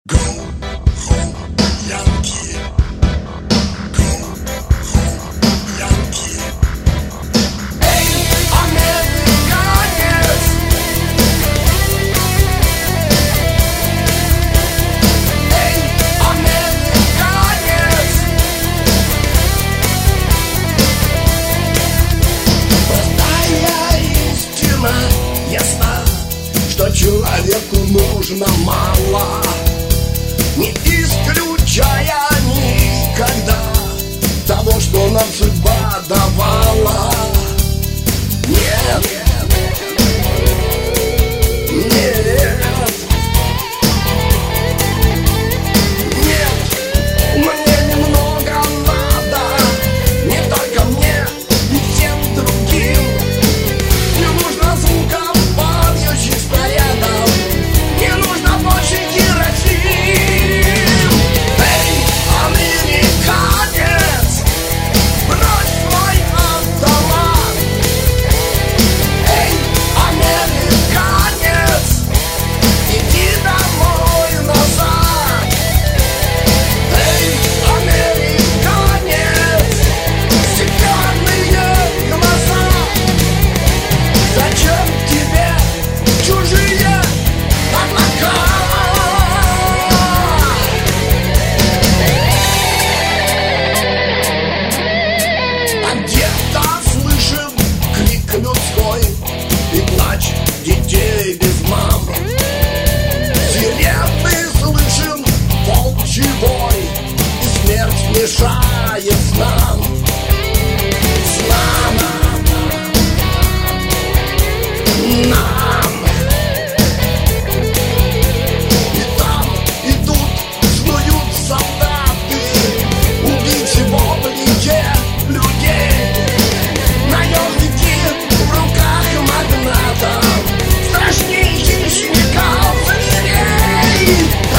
Человеку нужно мало, не исключая никогда того, что нам судьба давала. Нет, нет, нет, мне немного надо, не только мне и всем другим. Не нужно звука побьющих снарядов, не нужно больше керосин. Эй, американец, брось свой автомат. Эй, американец, иди домой назад. Эй, американец, стеклянные глаза. Зачем тебе чужие облака? А где-то слышим крик людской и плач детей без мам. Сирены слышим, волчий вой, и смерть мешает снам. Нам. И там, и тут снуют солдаты, убийцы в облике людей. Наемники в руках магнатов, страшнее хищников зверей.